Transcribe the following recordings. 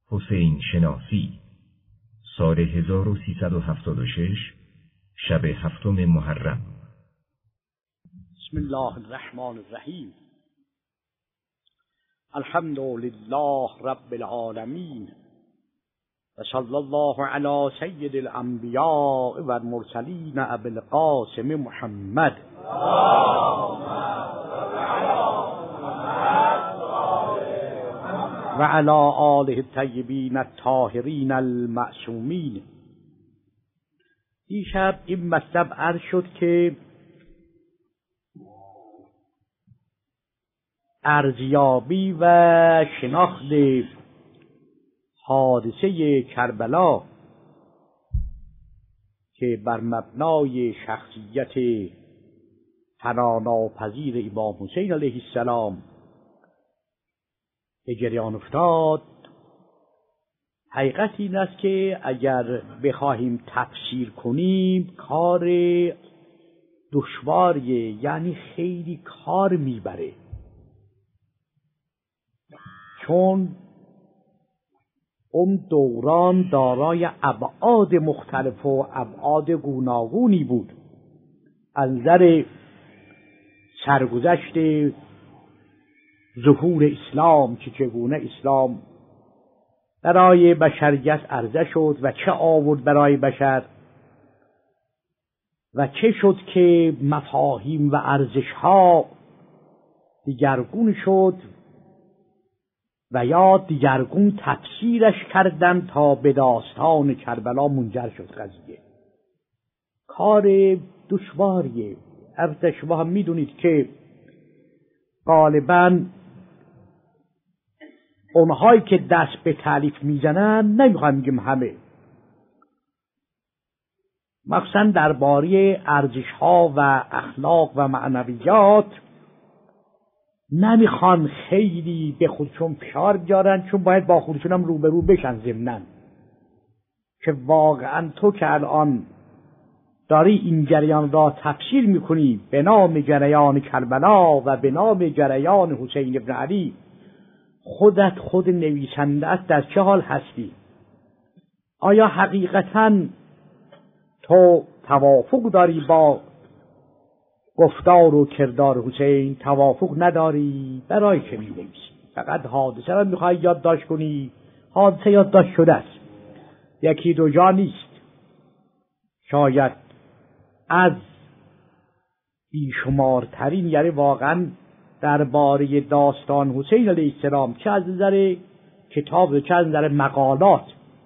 حسین شناسی سال 1376 شب 7 محرم. بسم الله الرحمن الرحیم. الحمد لله رب العالمین و صلی الله علی سید الانبیاء و المرسلین ابی القاسم محمد و علی آله الطیبین الطاهرین المعصومین. دیشب این مطلب عرض شد که ارزیابی و شناخت حادثه کربلا که بر مبنای شخصیت فناناپذیر امام حسین علیه السلام به جریان افتاد، حقیقت این است که اگر بخواهیم تفسیر کنیم کار دشواریه، یعنی خیلی کار میبره، چون اون دوران دارای ابعاد مختلف و ابعاد گوناگونی بود. از نظر سرگذشت ظهور اسلام که چگونه اسلام برای بشریت عرضه شد و چه آورد برای بشر و چه شد که مفاهیم و ارزش‌ها دیگرگون شد و یا دیگرگون تفسیرش کردن تا به داستان کربلا منجر شد قضیه. کار دشواریه. البته شما هم میدونید که غالباً اونهایی که دست به تالیف میزنن، نمیخوام میگم همه، مخصوصاً درباره ارزش‌ها و اخلاق و معنویات، نمیخوان خیلی به خودشون فشار بیارن، چون باید با خودشون هم روبرو بشن ضمناً که واقعاً تو که الان داری این جریان را تفسیر میکنی به نام جریان کربلا و به نام جریان حسین ابن علی، خود نویسنده است، در چه حال هستی؟ آیا حقیقتاً تو توافق داری با گفتار و کردار حسین؟ توافق نداری، برای چه می‌نویسی؟ فقط حادثه را می‌خوای یادداشت کنی. حادثه یادداشت شده است، یکی دو جا نیست، شاید از بیشمارترین، یعنی واقعا درباره داستان حسین علیه السلام چه از نظر کتاب و چه از نظر مقالات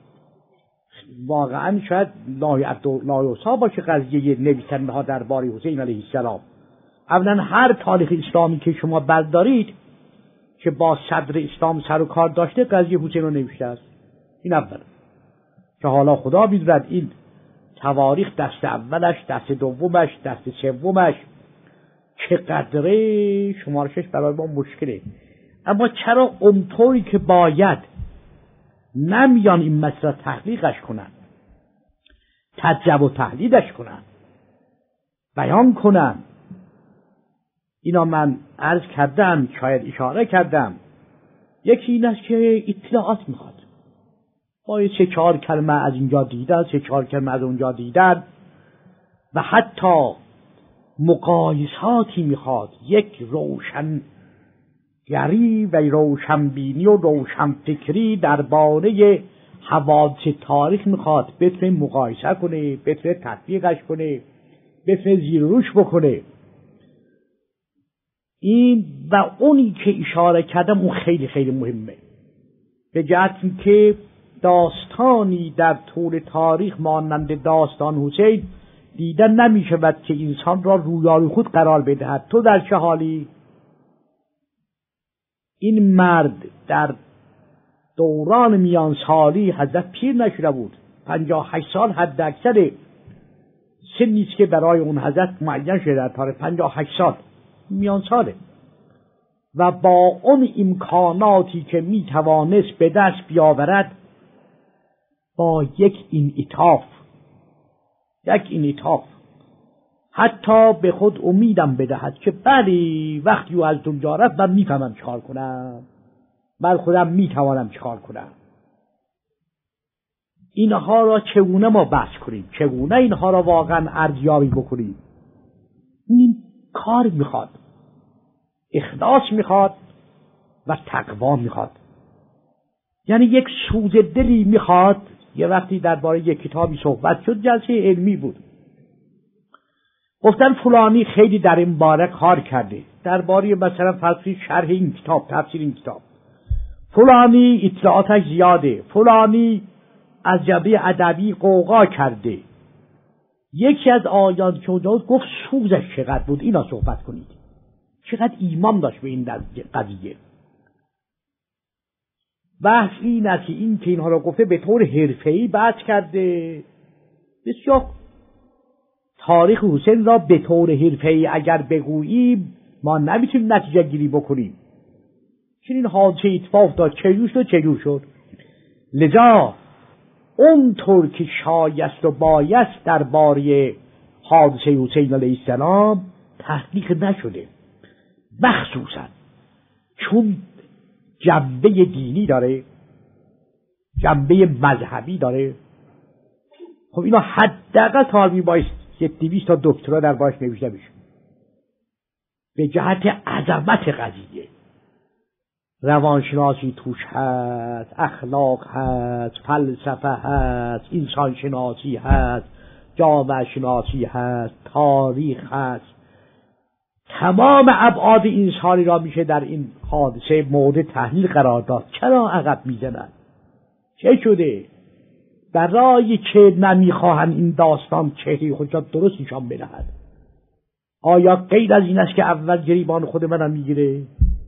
واقعا شاید نایوسا باشه قضیه نویسنده ها درباره حسین علیه السلام. اولا هر تاریخ اسلامی که شما بردارید که با صدر اسلام سر و کار داشته، قضیه حسین رو نوشته است. این اول که حالا خدا می‌داند این تواریخ دست اولش، دست دومش، دست سومش چقدره شمارشش برای ما مشکله. اما چرا اونطوری که باید نمیان این مسئله تحقیقش کنن، تجزیه و تحلیلش کنن، بیان کنن؟ اینا من عرض کردم، شاید اشاره کردم. یکی این است که اطلاعات میخواد، باید 3-4 کلمه از اینجا دیدن، 3-4 کلمه از اونجا دیدن، و حتی مقایساتی میخواد، یک روشنگری و روشنبینی و روشنفکری درباره حوادث تاریخ میخواد، بتونه مقایسه کنه، بتونه تطبیقش کنه، بتونه زیر روش بکنه. این و اونی که اشاره کردم اون خیلی خیلی مهمه، به جهت که داستانی در طول تاریخ مانند داستان حسین دیدن نمی شود که انسان را رویاروی خود قرار بدهد. تو در چه حالی؟ این مرد در دوران میان سالی حضرت پیر نشده بود، 58 سال حد اکثر سنی است که برای اون حضرت معین شده، در تاریخ 58 سال میان ساله، و با اون امکاناتی که می توانست به دست بیاورد، با یک انعطاف حتی به خود امیدم بدهد که بلی وقتی او از دنیا رفت من میفهمم چیکار کنم، من خودم میتوانم چیکار کنم. اینها را چگونه ما بحث کنیم، چگونه اینها را واقعا ارزیابی بکنیم. این کار میخواد، اخلاص میخواد و تقوا میخواد. یعنی یک سوز دلی میخواد. یه وقتی درباره یک کتابی صحبت شد، جلسه علمی بود، گفتن فلانی خیلی در این باره کار کرده، درباره مثلا فلسفه شرح این کتاب، تفسیر این کتاب، فلانی اطلاعاتش زیاده، فلانی از جبهه ادبی قوقا کرده. یکی از آیان که گفت سوزش چقدر بود، اینا صحبت کنید، چقدر ایمان داشت به این قضیه. بحث این است که این که اینها را گفته به طور حرفه‌ای بحث کرده. بسیار تاریخ حسین را به طور حرفه‌ای اگر بگوییم ما نمیتونیم نتیجه گیری بکنیم. چون این حادثه اتفاق داد، چجور شد. لذا اونطور که شایست و بایست درباره حادثه حسین علیه السلام تحقیق نشده، مخصوصا چون جنبه دینی داره، جنبه مذهبی داره. خب اینا حداقل تا باید 200 تا دکترا در باش نوشته بشه به جهت عظمت قضیه. روانشناسی توش هست، اخلاق هست، فلسفه هست، انسان شناسی هست، جامعه شناسی هست، تاریخ هست. تمام ابعاد انسانی را میشه در این حادثه مورد تحلیل قرار داد. چرا عقب میزنن؟ چه شده؟ برای که نمیخواهن این داستان چهره خودش درست نشان بدهد. آیا غیر از این است که اول گریبان خود منم میگیره؟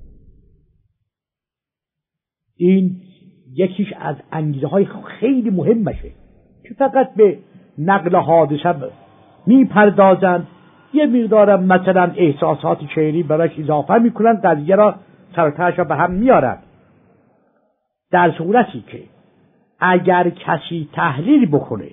این یکیش از انگیزه های خیلی مهمشه که فقط به نقل حادثه میپردازن، یه مقدارم مثلا احساسات شعری براش اضافه میکنن، قضیه را سرتاش به هم میارن. در صورتی که اگر کسی تحلیل بکنه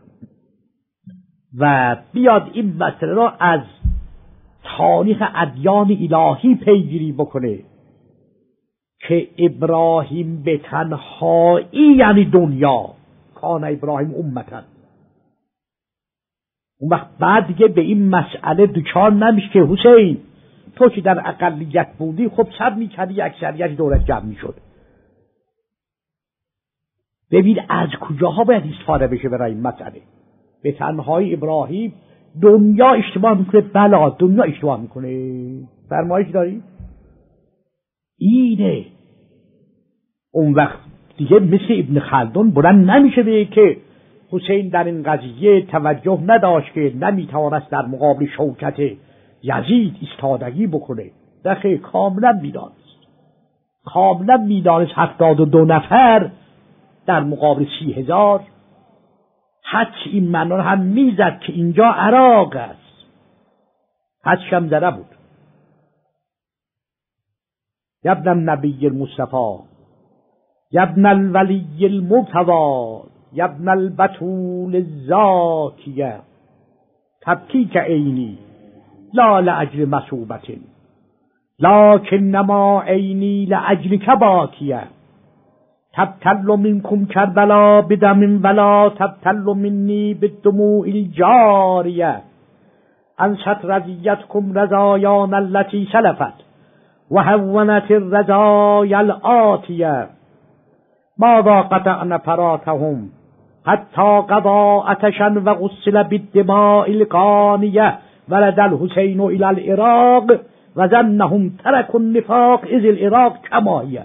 و بیاد این مسئله را از تاریخ ادیان الهی پیگیری بکنه که ابراهیم به تنهایی یعنی دنیا، کان ابراهیم امتن، اون وقت بعد دیگه به این مسئله دچار نمیشه که حسین تو که در اقلیت بودی خب صبر میکردی اکثریت دولت جمع میشد. ببین از کجاها باید استفاده بشه برای این مسئله. به تنهایی ابراهیم دنیا اشتباه میکنه، بلا دنیا اشتباه میکنه. فرمایش داری؟ اینه. اون وقت دیگه مثل ابن خلدون بلند نمیشه به که حسین در این قضیه توجه نداشت که نمیتوانست در مقابل شوکت یزید ایستادگی بکنه. دخه کاملا میدانست 72 نفر در مقابل 30,000. حد این معنا رو هم میزد که اینجا عراق است، حدش هم زده بود. یبن النبی المصطفى، یبن الولی المرتضی، یبن البتول الزاکیه، تبکیک عینی لا لأجل مصوبت لکنما عینی لأجلک باکیه، تبتل منکم کربلا بدم ولا تبتل منی بالدموع الجاریه، انست رضیتکم رضایان التي سلفت و هونت الرضایا الآتیه، ماذا قطعن فراتهم حتی قضا عطشا و غسل بالدماء القانیه، ولد الحسین الى العراق و ظنهم ترک النفاق اذ العراق کمایه.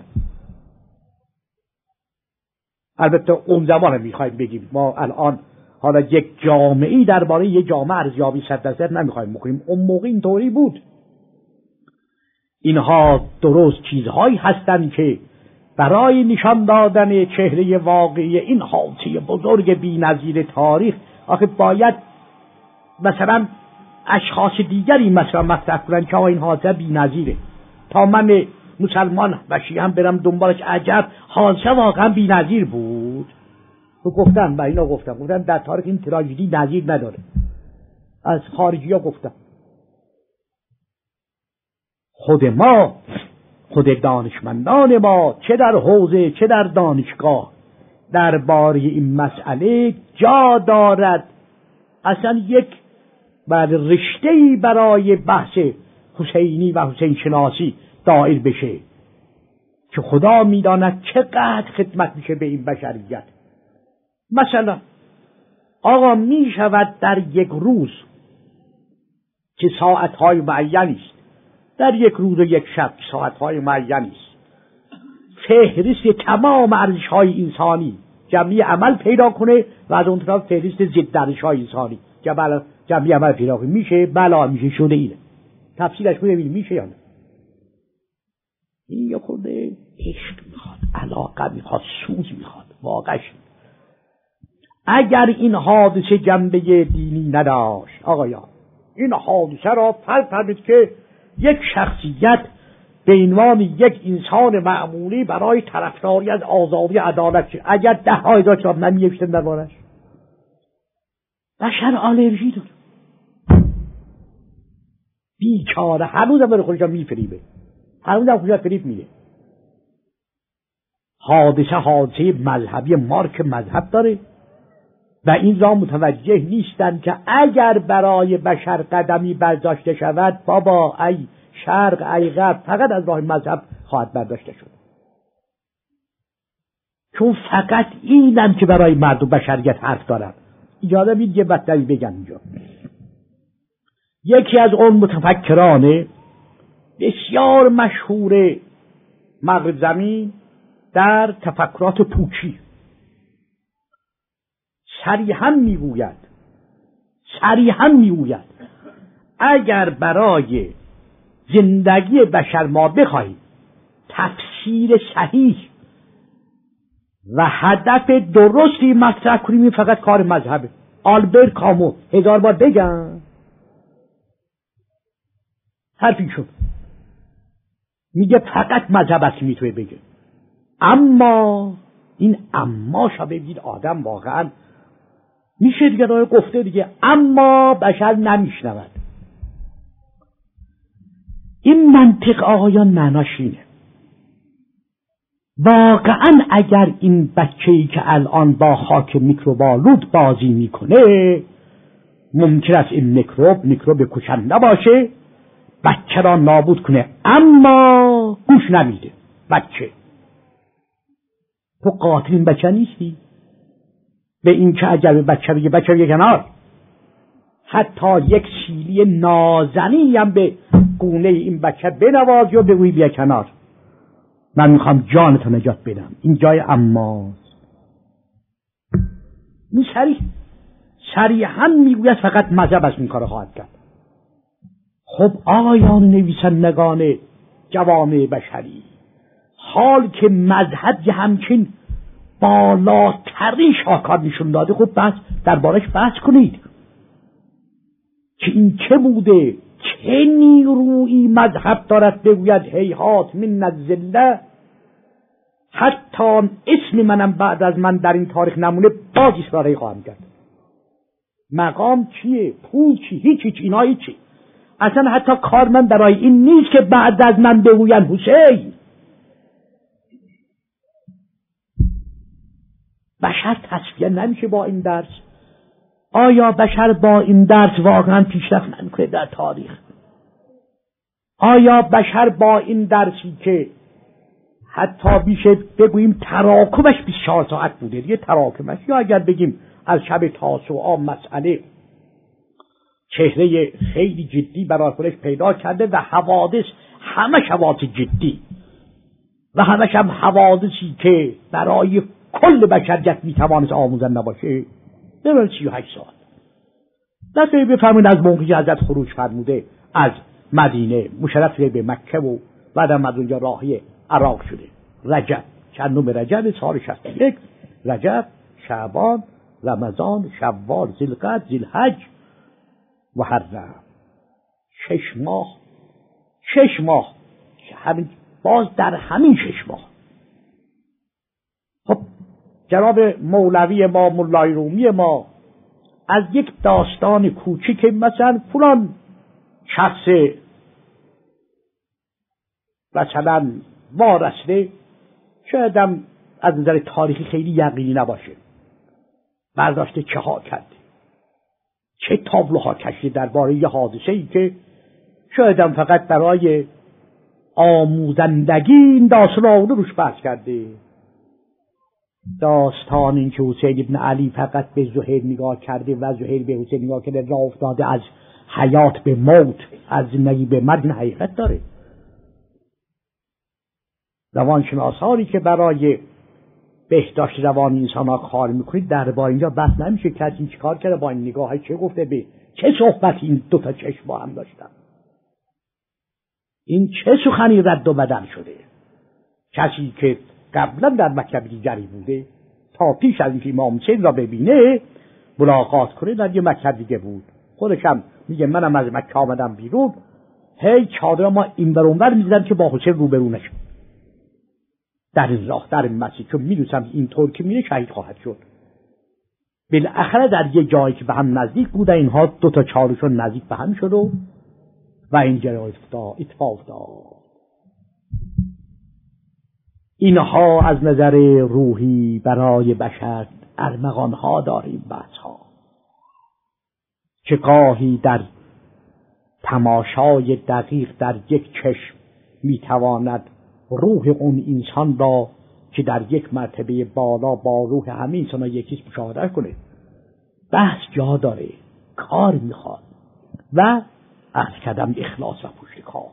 البته اون زمان میخوایم بگیم، ما الان حالا یک جامعی درباره یک جامعه ارزیابی 100% نمیخوایم بکنیم. اون موقع اینطوری بود. اینها درست چیزهایی هستند که برای نشان دادن چهره واقعی این حادثه بزرگ بی‌نظیر تاریخ آخه باید مثلا اشخاص دیگری مثلا مطرح کنن که این حادثه بی‌نظیره، تا من مسلمان و شیعه هم برم دنبالش عجب حادثه واقعا بی‌نظیر بود. تو گفتن و اینا گفتن در تاریخ این تراژدی نظیر نداره. از خارجی ها گفتن. خود دانشمندان ما چه در حوزه چه در دانشگاه درباره این مسئله جا دارد اصلا یک رشته‌ای برای بحث حسینی و حسین شناسی دایر بشه که خدا میداند چقدر خدمت میشه به این بشریت. مثلا آقا می شود در یک روز که ساعتهای معینی است، در یک روز و یک شب ساعتهای معینی است، فهرست تمام ارزش‌های انسانی جمعی عمل پیدا کنه و از اون طرف فهرست ضد ارزش‌های انسانی جمعی عمل پیدا کنه؟ میشه؟ بلا میشه. شده اینه. تفصیلش ببینید میشه یا نه. این یه خورده عشق میخواد، علاقه میخواد، سوز میخواد. واقعا اگر این حادثه جنبه دینی نداشت آقایان، این حادثه را فرض کنید که یک شخصیت به عنوان یک انسان معمولی برای طرفداری از آزادی عدالت، اگر 10,000 کتاب نمی‌نوشتن دربارش، بشر آلرژی داره، بیچاره هنوز هم خودش میفریبه، هنوز هم خودش فریب میده. حادثه مذهبی، مارک مذهب داره و این را متوجه نیستند که اگر برای بشر قدمی برداشته شود، بابا ای شرق ای غرب، فقط از راه مذهب خواهد برداشته شد. چون فقط اینم که برای مردم بشریت حرف دارن. اجازه بدید یه مطلبی بگم اینجا. یکی از اون متفکران بسیار مشهور مغرب زمین در تفکرات پوچی صریحاً میگوید اگر برای زندگی بشر ما بخواهیم تفسیر صحیح و هدف درستی مطرح کنیم، فقط کار مذهبه. آلبرت کامو 1000 بار بگم حرفی شد، میگه فقط مذهب است میتونه بگه. اما این اما شا ببینید آدم واقعا میشه دیگه راه گفته دیگه، اما بشر نمیشنود. این منطق آقایان معناش اینه واقعا اگر این بچه‌ای که الان با خاک میکروبالود بازی میکنه، ممکن است این میکروب کشنده باشه، بچه را نابود کنه، اما گوش نمیده. بچه تو قاتل این بچه نیستی؟ به این که اگر به بچه بگه بچه بگه کنار، حتی یک سیلی نازنی هم به گونه این بچه بنواز یا بگوی بیا کنار، من میخوام جانتو نجات بدم. این جای اماست. این صریحاً میگوید فقط مذهب از این کار خواهد کرد. خب آقایان نویسندگان جوامع بشری، حال که مذهب یه همچین بالاترین شاکار نشون داده، خب بس دربارش بحث کنید که این چه بوده، چه نیرویی مذهب دارد بگوید هیهات من الذله، حتی اسم منم بعد از من در این تاریخ نمونه باز اصراری خواهم کرد. مقام چیه؟ پول چی؟ هیچ اینا هیچی. اصلا حتی کار من برای این نیست که بعد از من بگوین حسین. بشر تصفیه نمیشه با این درس. آیا بشر با این درس واقعا پیشرفت نمیکنه در تاریخ؟ آیا بشر با این درسی که حتی بیشه بگوییم تراکمش 24 ساعت بوده دیگه، تراکمش، یا اگر بگیم از شب تاسوعا مسئله چهره خیلی جدی برای خودش پیدا کرده و حوادث همه حوادث جدی و همه هم حوادثی که برای کل بشریت میتوانست آموزنده باشه، ببرد 38 ساعت. دفعه بفرمید از موقعی حضرت خروج فرموده از مدینه مشرف به مکه و بعدم از اونجا راهی عراق شده. رجب، چندم رجب سال 61، رجب، شعبان، رمضان، شوال، ذوالقعده، ذوالحج، محرم. 6 ماه همین، باز در همین 6 ماه. خب جناب مولوی ما، مولای رومی ما، از یک داستان کوچیک مثلا فلان شخص مثلا وارسته، شایدم از نظر تاریخی خیلی یقینی نباشه، برداشته چه ها کرده، چه تابلوها کشیده درباره یه حادثه‌ای که شاید هم فقط برای آموزندگی این داستان آورده روش بحث کرده. داستان این که حسین ابن علی فقط به زهیر نگاه کرده و زهیر به حسین نگاه کرده، راه افتاده از حیات به موت، از زندگی به مرگ، این حقیقت داره. روانشناسانی که برای بهداشت روان انسان ها کار میکنید درباره اینجا بحث نمیشه که این چی کار کرده، با این نگاه چه گفته، به چه صحبتی این دوتا چشم با هم داشتن، این چه سخنی رد و بدل شده. کسی که قبلا در مکتب دیگری بوده، تا پیش از اینکه امام حسین را ببینه ملاقات کنه در یه مکتب دیگه بود، خودش هم میگه منم از مکه آمدم بیرون، هی چادر ما این بر اون بر می‌زدم که با حسین روبرو نشم در این راه، در این مسیر، چون میدونستم اینطور که میره شهید خواهد شد. بالاخره در یه جایی که به هم نزدیک بوده، اینها دوتا چادرشون نزدیک به هم شد و این جریان اتفاق افتاد. اینها از نظر روحی برای بشر ارمغانها داریم، بحثها که گاهی در تماشای دقیق در یک چشم میتواند روح اون انسان را که در یک مرتبه بالا با روح همین انسان ها یکیش مشاهده کنه. بحث جا داره، کار میخواد و از کدم اخلاص و پشت کار.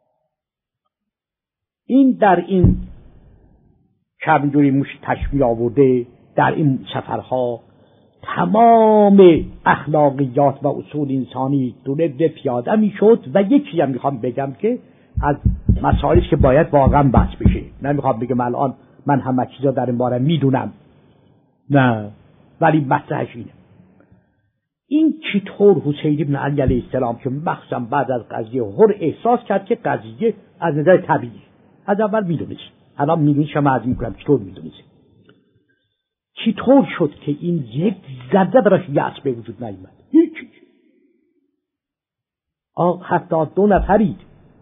این در این کمجوری موش تشمیع آورده، در این سفرها تمام اخلاقیات و اصول انسانی دونه پیاده میشد. و یکی هم میخوام بگم که از مسائلی که باید واقعا بحث بشه، نمیخوام بگم الان من همه چیزا در این باره میدونم، نه، ولی مطرحش اینه، این چطور حسین ابن علی علیه السلام که مخصوصا بعد از قضیه هر احساس کرد که قضیه از نظر طبیعی، از اول میدونست، الان میدونی شما از میکنم چطور میدونست، چطور شد که این یک ذره براش یأس به وجود نیامد؟ هیچ. 72 نفرید،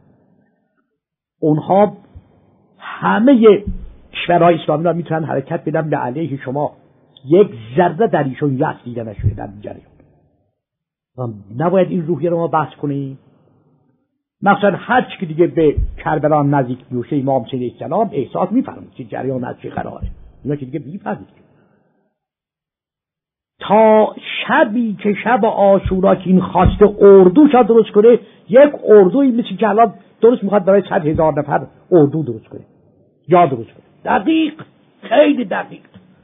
اونها همه کشورهای اسلامی را میتونن حرکت بدن به علیه شما، یک ذره در ایشون یأس دیده نشده در این جریان. نباید این روحیه رو ما بحث کنیم. مثلا هر چی که دیگه به کربلا نزدیک میشه، امام حسین علیه السلام احساس میفرمید که جریان از چه قراره، اینا که دیگه میفهمید. تا شبی که شب عاشورا که این خواسته اردوش درست کنه، یک اردوی مثل که الان درست میخواد برای 100,000 نفر اردو درست کنه یا درست کنه، دقیق، خیلی دقیق.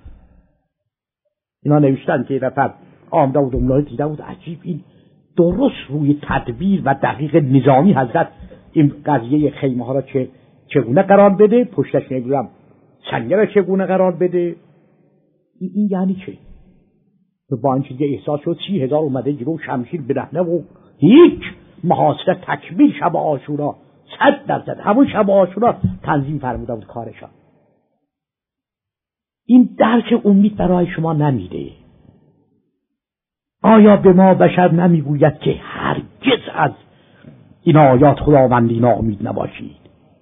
اینا نوشتن که نفر آمده بود املاحی دیده بود، عجیب، این درست روی تدبیر و دقیق نظامی حضرت این قضیه خیمه ها را چگونه قرار بده، پشتش نمیدونم سنگه را چگونه قرار بده. این یعنی چه؟ با این چیزی احساس شد 30,000 اومده جلو شمشیر برهنه و هیچ محاصره تکمیل شب عاشورا 100%، همون شب عاشورا تنظیم فرموده بود کارشان. این درک امید برای شما نمیده. آیا به ما بشر نمیگوید که هرگز از این آیات خداوندی ناامید نباشید؟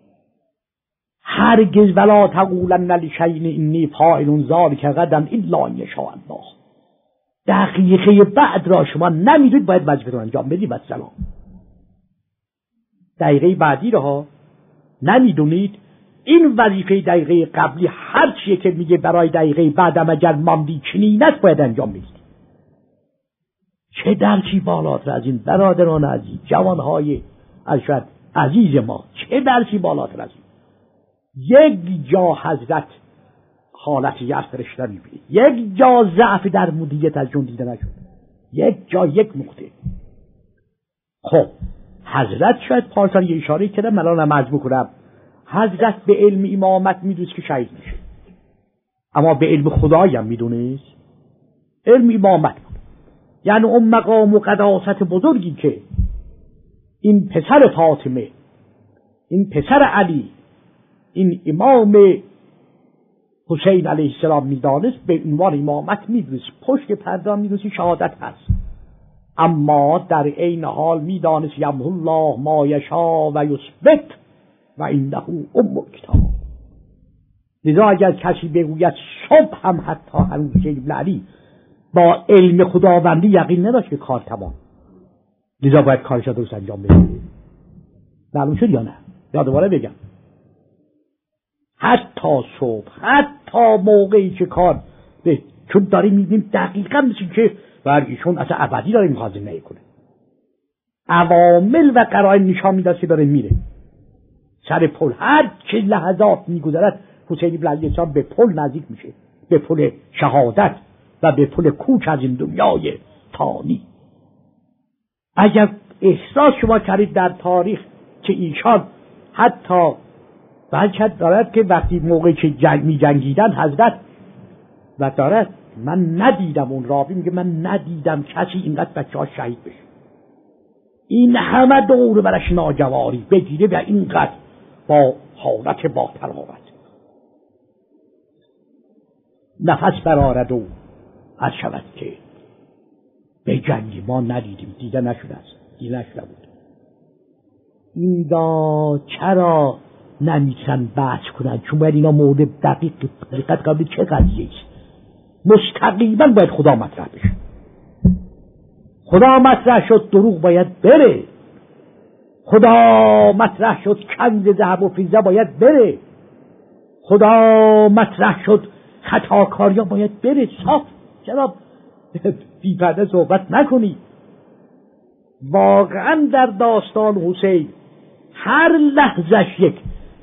هرگز ولا تقولن لشیء انی فاعل ذلک غدا الا ان یشاء الله. دقیقه بعد را شما نمیدونید، باید وظیفه رو انجام بدید. والسلام. دقیقه بعدی را نمیدونید، این وظیفه دقیقه قبلی هر چیه که میگه برای دقیقه بعدم اگر ماندی چنین است باید انجام بدید. چه درکی بالاتر از این برادران عزیز، جوانهای ارشد عزیز ما، چه درکی بالاتر از این؟ یک جا حضرت حالت یأس درش نمیبینید، یک جا ضعف در مدیریت از جون دیده نشد، یک جا یک نقطه. خب حضرت شاید پارسال یه اشاره کردم، من الان عرض بکنم، حضرت به علم امامت میدونست که شهید میشه، اما به علم خدایی هم میدونست علم امامت بود. یعنی اون مقام و قداست بزرگی که این پسر فاطمه، این پسر علی، این امام حسین علیه السلام میدانست، به عنوان امامت میدونست، پشت پرده میدونست شهادت هست، اما در عین حال میدانست یمحو الله ما یشاء و یثبت و عنده ام الکتاب. لذا اگر کسی بگوید صبح هم حتی هنوز حسین بن علی با علم خداوندی یقین نداشت که کار تمام، لذا باید کارش رو درست انجام بده. معلوم شد یا نه؟ یا دوباره بگم حتی صبح، حتی موقعی که کار به، چون داریم میبینیم دقیقا مثل که برگیشون اصلا ابدی داره میخوازی نکنه، عوامل و قرائن نشان میداد که داره میره سر پل. هر چه لحظات میگذرد حسین بن علی به پل نزدیک میشه، به پل شهادت و به پل کوچ از این دنیای فانی. اگر احساس شما کردید در تاریخ که ایشان حتی بلکه دارد که وقتی موقعی که می جنگیدن حضرت و دارد من ندیدم، اون راوی میگه من ندیدم کسی اینقدر بچه ها شهید بشه، این همه دور برش ناجواری بگیره و اینقدر با حالت با تراوت نفس برآرد و از شود که به جنگی ما ندیدیم، دیده نشده است، دیده نشده بود. این دا چرا نمیتونن بحث کنن؟ چون باید اینا مورد دقیقت قبل چه قضیه است؟ مستقیما باید خدا مطرح بشه. خدا مطرح شد دروغ باید بره، خدا مطرح شد کنز ذهب و فیزه باید بره، خدا مطرح شد خطاکاریا باید بره. صاف چرا بی پرده صحبت نکنی؟ واقعا در داستان حسین هر لحظش یک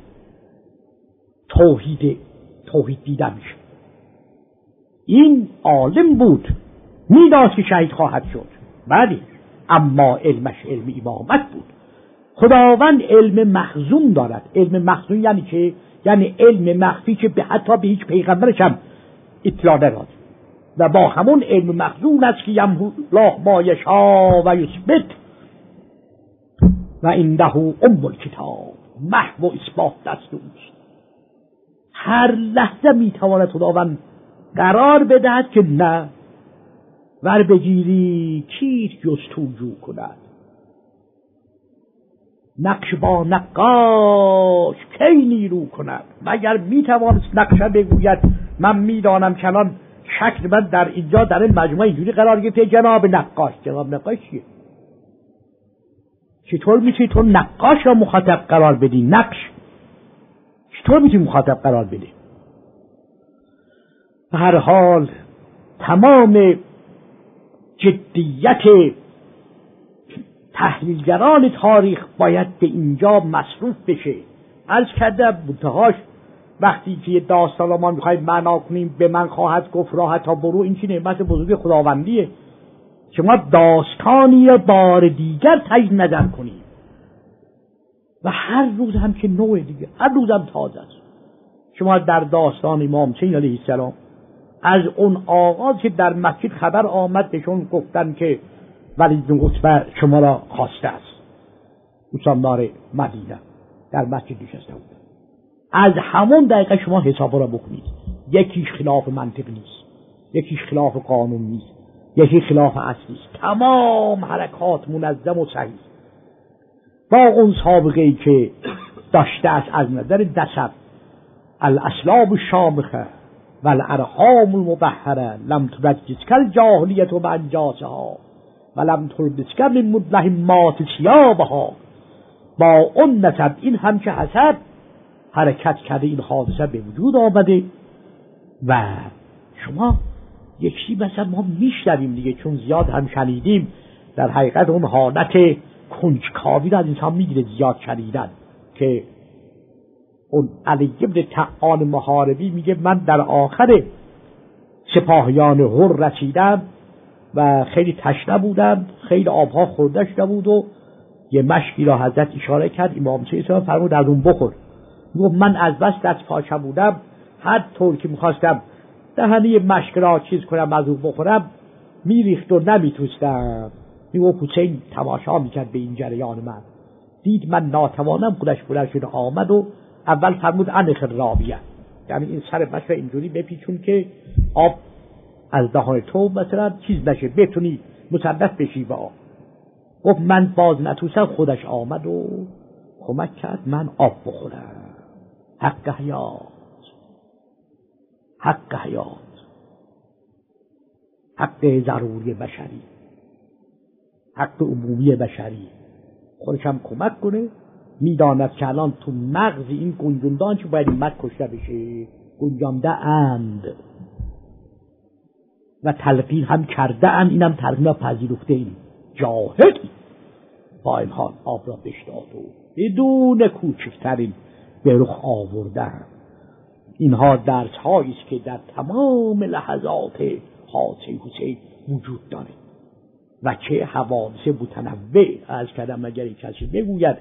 توحید دیده میشه. این عالم بود، میدانست که شهید خواهد شد، بله، اما علمش علم امامت بود. خداوند علم مخزون دارد. علم مخزون یعنی که یعنی علم مخفی که حتی به هیچ پیغمبرش هم اطلاع نداد و با همون علم مخزون است که یمحو الله ما یشاء و یثبت و عنده ام الکتاب، محو و اثبات دست اوست. هر لحظه میتواند خداوند قرار بدهد که نه ور بگیری کیست جستجو کند، نقش با نقاش کی نیرو کند. مگر میتوانست نقشه بگوید من میدانم چنان شکل من در اینجا در این مجموعه اینجوری قرار گرفته جناب نقاش. جناب نقاش چیه؟ چطور میتونی تو نقاش را مخاطب قرار بدی؟ نقش چطور میتونی مخاطب قرار بدی؟ به هر حال تمام جدیت تحلیلگران تاریخ باید به اینجا مصروف بشه. عرض کردم منتهاش وقتی که داستان ما میخوایم معنا کنیم به من خواهد گفت راه تا برو، این چه نعمت بزرگ خداوندیه که ما داستانی بار دیگر تجدید نظر کنیم و هر روز هم که نوع دیگه، هر روز هم تازه است. شما در داستان امام حسین علیه السلام از اون آغاز که در مسجد خبر آمد بهشون گفتن که ولید بن عتبه شما را خواسته است، حکمدار مدینه در مسجد نشسته بود. از همون دقیقه شما حساب را بکنید، یکیش خلاف منطق نیست، یکیش خلاف قانون نیست، یکی خلاف اصل نیست، تمام حرکات منظم و صحیح با اون سابقه ای که داشته است از نظر نسب. الاسلاب الشامخه و الارحام المبهره لم تنجس کالجاهلیت و انجاسها و لم تلبس من مدلهمات ثیابها. با اون نسب این هم که حسب حرکت کرده، این حادثه به وجود آمده و شما یکی مثلا ما میشنویم دیگه، چون زیاد هم شنیدیم. در حقیقت اون حالت کنجکاوی را از انسان میگیره زیاد شنیدن که اون علی بن طعان محاربی میگه من در آخر سپاهیان هر رسیدم و خیلی تشنه بودم، خیلی آبها خورده شده بود و یه مشکی را حضرت اشاره کرد، امام حسین فرمود از اون بخور. میگه من از بس دست پاچه بودم، هر طور که میخواستم دهنه مشک را چیز کنم از اون بخورم میریخت و نمیتوستم. میگه حسین تماشا میکرد به این جریان من، دید من ناتوانم، خودش بلند شد آمد و اول فرمود انخ راویه، یعنی این سر مشک اینجوری بپیچون که آب از دهان تو مثلا چیز نشه، بتونی مسلط بشی با آب. گفت من باز نتوستم، خودش آمد و کمک کرد من آب بخورم. حق حیات حق حیات، حق ضروری بشری، حق عمومی بشری، خودش هم کمک کنه. میداند که الان تو مغز این گنجوندان چه باید این کشته بشه، گنجانده اند و تلقین هم کرده اند، اینم تلقین پذیرفته. این جاهد با این حال آب را بشناد و بدون کوچکترین به رخ آوردن. اینها درس هایی است که در تمام لحظات حادثه حسین وجود داره و چه حوادث متنوع. از کردم اگر کسی بگوید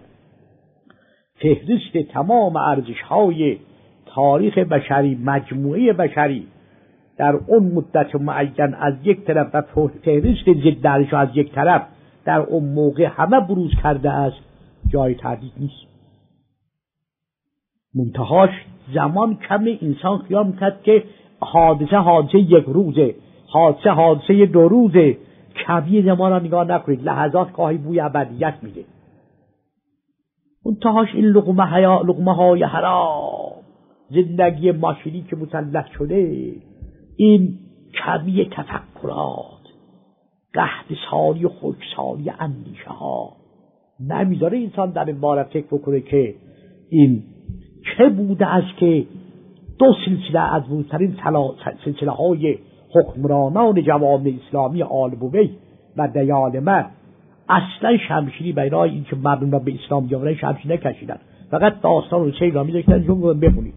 فهرست تمام ارزش های تاریخ بشری، مجموعه بشری در اون مدت معین از یک طرف و فهرست ضد ارزش از یک طرف در اون موقع همه بروز کرده است، جای تردید نیست. منتهاش زمان کم، انسان خیال می‌کرد که حادثه یک روزه، حادثه 2 روزه. کمی زمان را نگاه نکنید، لحظات گاهی بوی ابدیت میده. منتهاش این لقمه های حرام، زندگی ماشینی که مسلط شده، این کمی تفکرات، قحط سالی و خشکسالی اندیشه ها نمیذاره انسان در این باره فکر بکنه که این چه بوده است که 2 سلسله از بزرگترین سلسله های حکمرانان جوامع اسلامی آل بویه و دیالمه اصلا شمشیری برای این که مردم را به اسلام بیاورن شمشیر نکشیدن، فقط داستان حسین را می‌ذاشتن جمله بخونید.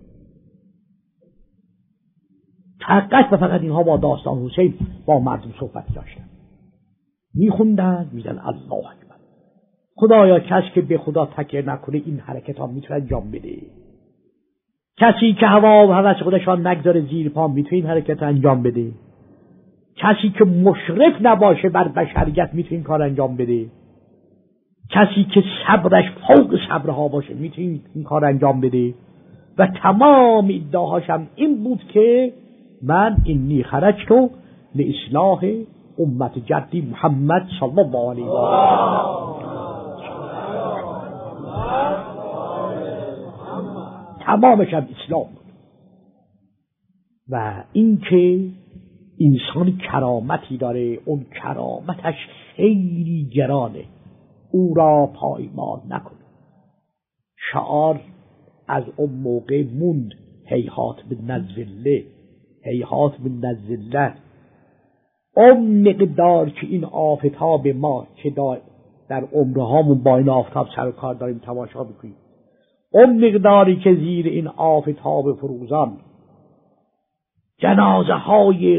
فقط و فقط اینها با داستان حسین با مردم صحبت داشتن، میخوندن، میگن الله اکبر. خدایا کسی که به خدا تکیه نکنه این حرکت ها میتونه انجام بده. کسی که هوا و هوس خودش را نگذاره زیر پا میتونه این حرکت انجام بده. کسی که مشرف نباشه بر بشریت میتونه این کار انجام بده. کسی که صبرش فوق صبرها باشه میتونه این کار انجام بده. و تمام ادعاهاشم این بود که من اینی خرجت لاصلاح امت جدی محمد صلی الله علیه و آله. تمامش هم اسلام بود. و اینکه انسان کرامتی داره، اون کرامتش خیلی گرانه، او را پایمال نکنه. شعار از اون موقع موند، هیهات بالنزله، هیهات بالنزله. اون مقدار که این آفتاب ما که در عمرهامون با این آفتاب سر و کار داریم تماشا بکنیم، اون مقداری که زیر این آفتاب فروزان جنازه های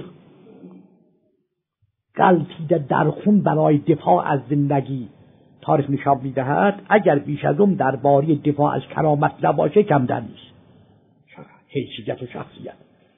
غلطیده در خون برای دفاع از زندگی تاریخ نشان میدهد، اگر بیش از اون درباره دفاع از کرامت نباشه کمتر نیست. حیثیت و شخصیت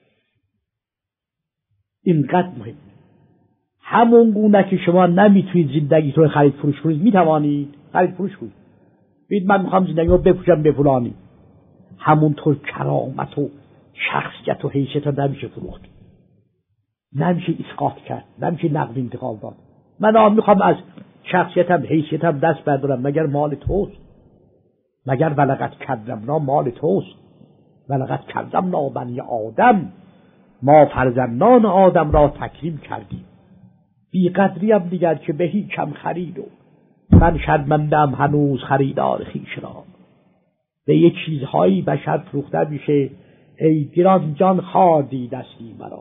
اینقدر مهم. همون گونه که شما نمیتونید زندگیتون خرید فروش کنید، میتوانید خرید فروش کنید. بید من میخوام زندگی رو بفروشم به فلانی، همونطور کرامت و شخصیت و حیثیت رو نمیشه فروخت، نمیشه اسقاط کرد، نمیشه نقد انتقال داد. من میخوام از شخصیتم حیثیتم دست بردارم، مگر مال توست؟ مگر ولقد کرمنا مال توست؟ ولقد کرمنا بنی آدم، ما فرزندان آدم را تکریم کردیم. بی قدری هم دیگر که به هیچم خرید و من شرمندم هنوز خریدار خویش را. به یک چیزهایی بشر فروخته میشه، ای گران جان خواردی دستی مرا.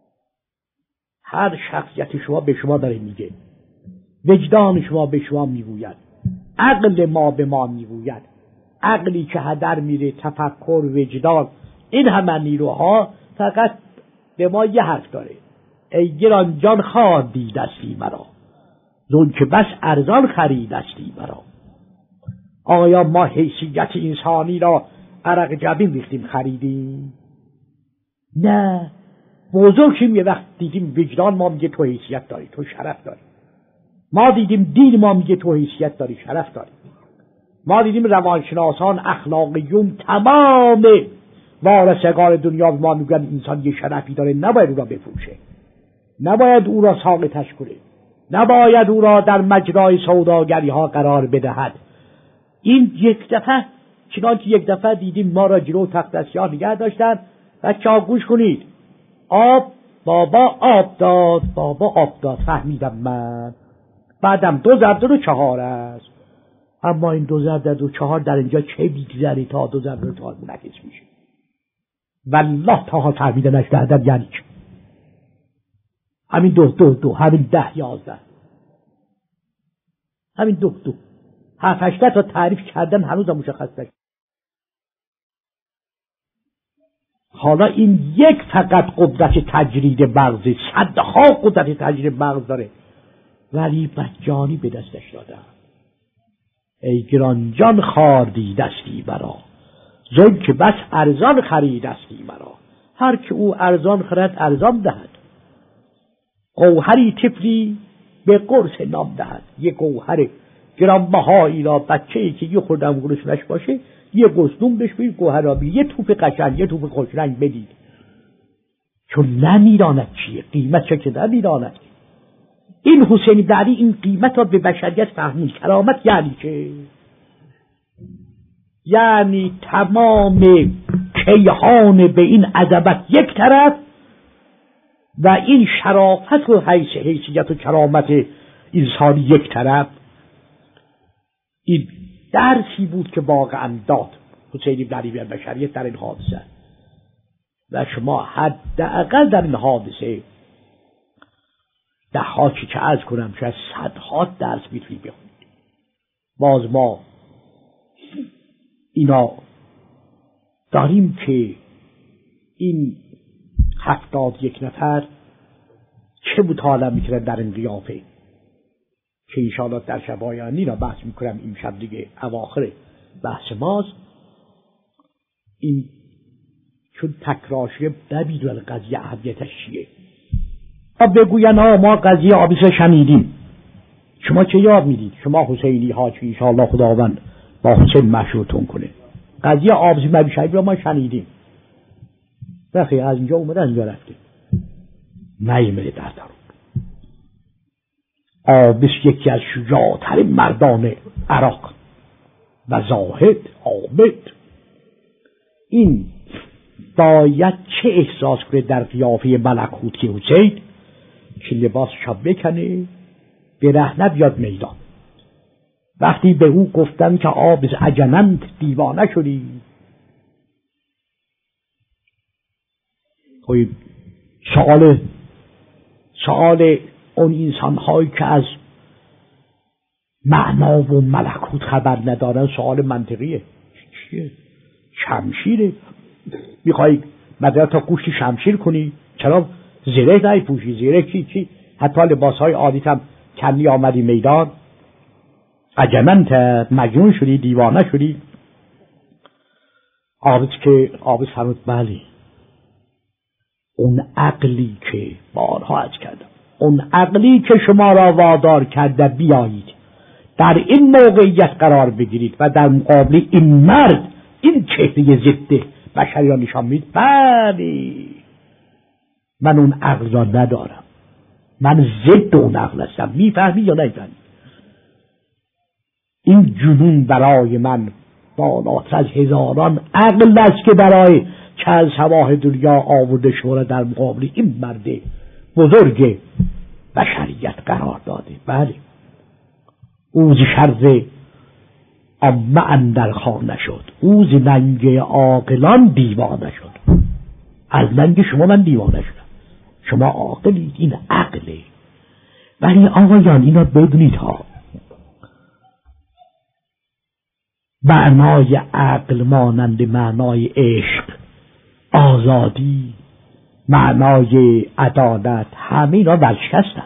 هر شخصیت شما به شما داره میگه، وجدان شما به شما میگوید، عقل ما به ما میگوید. عقلی که هدر میره، تفکر، وجدان، این همه نیروها فقط به ما یه حرف داره، ای گران جان خواردی دستی مرا، زون که بس ارزان خریدستی مرا. آیا ما حیثیت انسانی را عرق جبین ریختیم خریدیم؟ نه، بزرگیم یه وقت دیدیم وجدان ما میگه تو حیثیت داری، تو شرف داری. ما دیدیم دین ما میگه تو حیثیت داری، شرف داری. ما دیدیم روانشناسان، اخلاقیون، تمام وارثگان دنیا به ما میگن انسان یه شرفی داره، نباید او را بفروشه، نباید او را ساقطش کنه، نباید او را در مجرای سوداگری ها قرار بدهد. این یک دفعه چنانچه یک دفعه دیدیم ما را جلو تخت سیاه نگه داشتن، بچه‌ها گوش کنید. آب بابا آب داد، بابا آب داد، فهمیدم من. بعدم 2 ضرب 2 4 است. اما این 2 ضرب 2 4 در اینجا چه بیگذری تا 2 ضرب 2 4 منعکس میشه؟ والله تا فهمیده نشدم یعنی چه؟ همین 2 همین 10 11 همین 2 7 8 تا تعریف کردن هنوز هم مشخص نشد. حالا این یک فقط قدرت تجرید مغزه، صدها قدرت تجرید مغز داره، ولی مجانی به دستش دادن. ای گرانجان خواردی دستی مرا، زن که بس ارزان خرید دستی مرا. هر که او ارزان خرد ارزان دهد، گوهری طفلی به قرص نام دهد. یه گوهر گرانبهایی را بچه‌ای که یه خوردم گرسنش باشه یه گوزدون بهش بدید، گوهرابی یه توپ قشنگ، یه توپ خوشرنگ بدید، چون نمیداند چیه، قیمت چه که نمیداند. این حسین بن علی این قیمت را به بشریت فهمید. کرامت یعنی چه؟ یعنی تمام کیهان به این عظمت یک طرف و این شرافت و حیثیت و کرامت انسانی یک طرف. این درسی بود که واقعا داد حسین بن علی به بشریت در این حادثه. و شما حداقل در این حادثه ده‌ها که عرض کنم شاید صدها درس میتونید بخونید. باز ما اینا داریم که این 71 نفر چه مطالعه میکنن در این قیافه که انشاءالله در شب آینده را بحث میکنم. این شب دیگه اواخر بحث ماست. این چون تکرار شده نمیدونن قضیه اهمیتش چیه. بگوین ما قضیه آبیسه شنیدیم، شما چه یاد میدید؟ شما حسینی ها که انشاءالله خداوند با حسین مشروطون کنه. قضیه آبیسه مبیشهید را ما شنیدیم، بخی از اینجا اومده اینجا رفته نیمده در دارون. آبیس یکی از شجاعتر مردان عراق و زاهد عابد. این باید چه احساس کنه در قیافه ملکوتی حسین که لباسش بکنه به ره بیاد میدان. وقتی به او گفتن که آبز عجنند دیوانه شدی، سوال اون انسان هایی که از معنا و ملکوت خبر ندارن سوال منطقیه. چیه؟ شمشیره. میخوایی مدرد تا گوشت شمشیر کنی؟ چرا زره نپوشی؟ زره چی؟ حتی لباس های عادیت هم کنی آمدی میدان. عجمنت مجنون شدی، دیوانه شدی. آبس فرمود بلی، اون عقلی که بارها عرض کردم، اون عقلی که شما را وادار کرده بیایید در این موقعیت قرار بگیرید و در مقابل این مرد این چهره ضد بشری را نشان میدید، بلی من اون عقل را ندارم، من ضد اون عقل هستم. میفهمی یا نمیفهمی؟ این جنون برای من بالاتر از هزاران عقل است که برای که از سواح دنیا آورده شما در مقابل این مرد بزرگ بشریت قرار داده. بله، او ز شر عامه اندر خانه شد، او ز ننگ عاقلان دیوانه شد. از ننگ شما من دیوانه شدم، شما عاقلید، این عقله. ولی آقایان اینا بدونید ها، معنای عقل مانند معنای عشق، آزادی، معنای عدالت، همه اینا ورشکستن.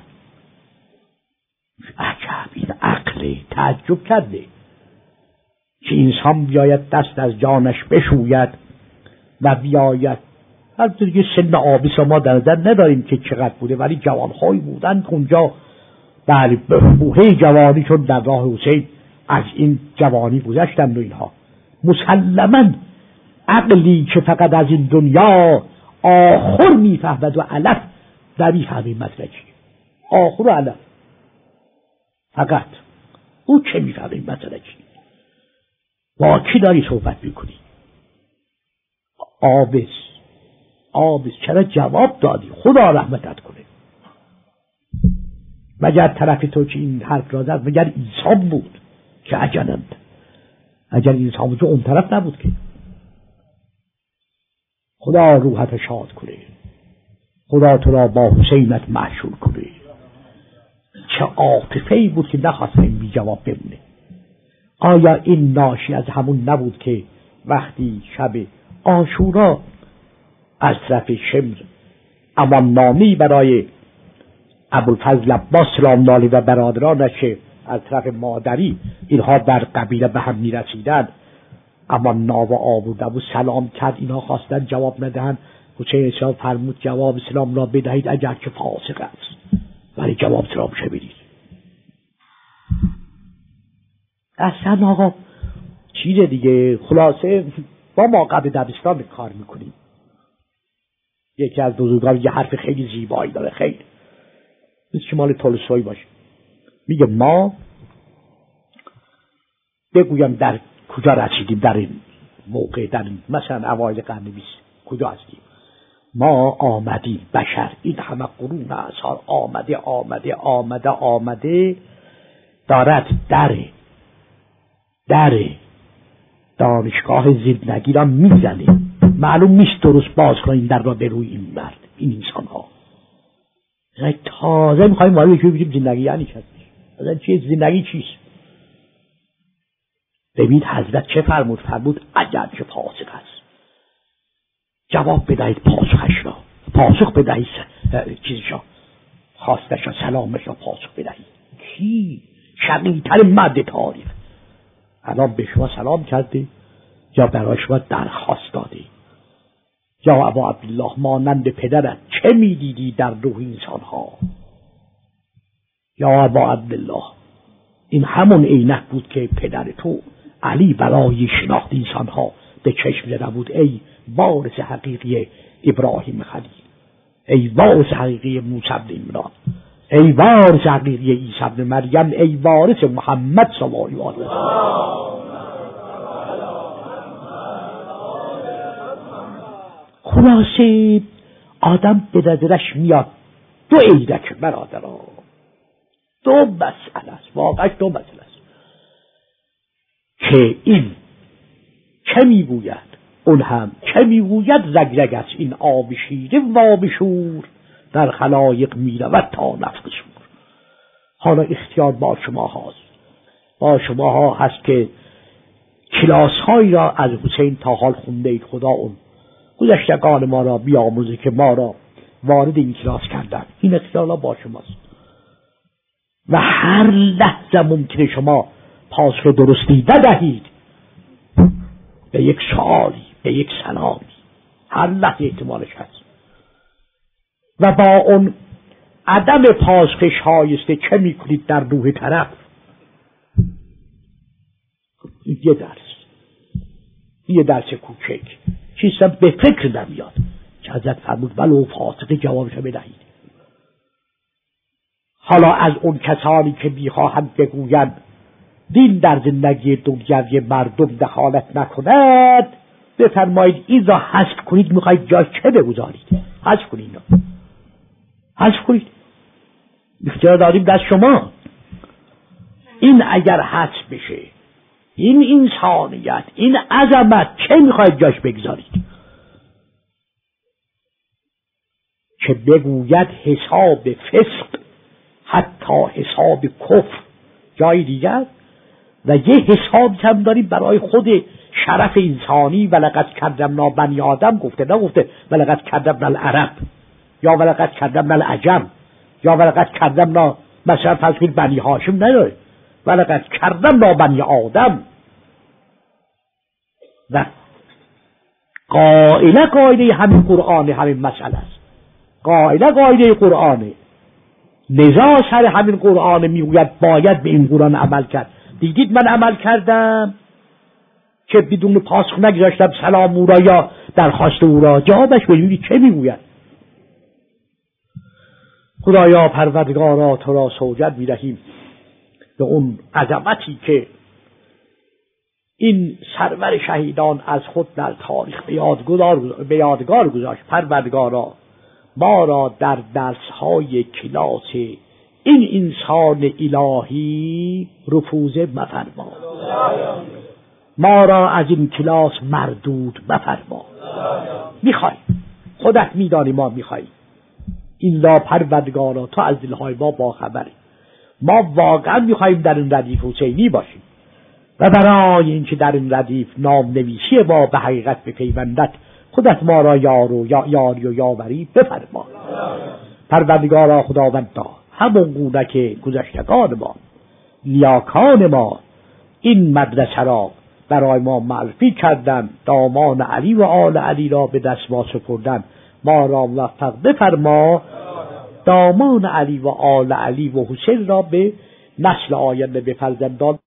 عجب، این عقله. تعجب کرده که انسان بیاید دست از جانش بشوید و بیاید. البته دیگه سن آبیس ما در نظر نداریم که چقدر بوده، ولی جوانهایی بودن اونجا در بوهه جوانی، چون در راه حسین از این جوانی گذشتند و اینها. مسلماً عقلی که فقط از این دنیا آخر میفهمد و علف در میفهمه مسئله چیه. آخر و علف فقط او چه میفهمه مسئله چیه. با کی داری صحبت میکنی؟ آبس آب چرا جواب دادی؟ خدا رحمتت کنه. مگر طرف تو که این حرف را زد مگر عیسی بود که عجلند؟ اگر عیسی بود اون طرف نبود که. خدا روحت شاد کنه، خدا تو را با حسینت محشور کنه. چه عاطفه‌ای بود که نخواست این بی جواب بمونه. آیا این ناشی از همون نبود که وقتی شب عاشورا از طرف شمر امان نامی برای ابوالفضل عباس سلام علیه و برادرانش از طرف مادری اینها در قبیله به هم میرسیدند، امان ناوا آورده و سلام کرد، اینها خواستن جواب ندهند. حسین اسلام فرمود جواب سلام را بدهید اگر که فاسق است، ولی جواب سلام بدید. اصلا آقا چیز دیگه. خلاصه با ما قبل دبستان کار میکنیم. یکی از بزرگان یه حرف خیلی زیبایی داره، خیلی مثل مال تولستوی باشه. میگه ما بگویم در کجا رسیدیم در این موقع، در این مثلا اوایل قرن 20 کجا هستیم؟ ما آمدیم بشر، این همه قرون اثار آمده دارد در دانشگاه زندگی را میزنه. معلوم نیست درست باز کنیم در را به روی این مرد، این انسان ها. تازه میخواییم وارد بگیم زندگی یعنی چی؟ زندگی چیست؟ ببین حضرت چه فرمود اگر که فاسق است جواب بدهید پاسخش را، پاسخ بدهید چیزشا، خواستش را، سلامش را پاسخ بدهید. کی؟ شقی‌تر مرد تاریخ الان به شما سلام کرده یا برای شما درخواست داده؟ یا ابا عبدالله مانند پدرت چه میدیدی در روح انسان ها؟ یا ابا عبدالله این همون عینک بود که پدر تو علی برای شناخت انسان ها به چشم زده بود. ای وارث حقیقی ابراهیم خلیل، ای وارث حقیقی موسی بن عمران، ای وارث حقیقی عیسی بن مریم، ای وارث محمد صلی الله علیه و خلاصه آدم به نظرش میاد دو عیدک برادران، دو مسئله است، واقعا دو مسئله است که این چه میگوید اون هم چه میگوید. رگ است این آب شیره واب شور در خلایق میرود تا نفخ صور. حالا اختیار با شما هاست، با شما ها هست که کلاس هایی را از حسین تا حال خونده اید. خدا اون گذشتگان ما را بیاموزه که ما را وارد این کلاس کردن. این اختیار با شماست و هر لحظه ممکنه شما پاسخ درستی ندهید به یک سوالی، به یک سلامی، هر لحظه احتمالش هست. و با اون عدم پاسخ شایسته چه میکنید در روح طرف؟ یه درس کوچک چیزم به فکر نمیاد که حضرت فرمود ولو فاسق جوابش بدهید. حالا از اون کسانی که میخواهند بگویند دین در زندگی دنیوی مردم دخالت نکند، بفرمایید این را حذف کنید. میخواید جای چه بگذارید؟ حذف کنید، حذف کنید. اختیار داریم دست شما. این اگر حذف بشه، این انسانیت، این عظمت، چه میخواید جاش بگذارید؟ که بگوید حساب فسق حتی حساب کفر جای دیگر، و یه حساب هم داریم برای خود شرف انسانی. ولقد کرمنا بنی آدم گفته، نگفته ولقد کرمنا العرب یا ولقد کرمنا العجم یا ولقد کرمنا مثلا فرض کنید بنی هاشم، نداره. ولقد کرمنا بنی آدم. و قاعده همین قرآن، همین مسئله است. قاعده قرآنه، نزاع سر همین قرآن میگوید باید به این قرآن عمل کرد. دیدید من عمل کردم که بدون پاسخ نگذاشتم سلام او را یا درخواست او را. جوابش ببینید چه میگوید. خدایا پروردگارا تو را سوگند می‌دهیم به اون عظمتی که این سرور شهیدان از خود در تاریخ به یادگار گذاشت. پروردگارا ما را در درس‌های کلاس این انسان الهی رفوزه مفرما، ما را از این کلاس مردود مفرما. میخوای خودت میدانی ما میخوایی این لا پروردگارا تو از دلهای ما باخبری. ما واقعا میخواییم در این ردیف حسینی باشیم و برای اینکه در این ردیف نام نویسی ما به حقیقت بپیوندد خودت ما را یاری و یاوری بفرما. پروردگارا خداوندا همون گونه که گذشتگان ما نیاکان ما این مدرسه را برای ما معرفی کردن، دامان علی و آل علی را به دست ما سپردن، ما را موفق بفرما دامان علی و آل علی و حسین را به نسل آینده به فرزندان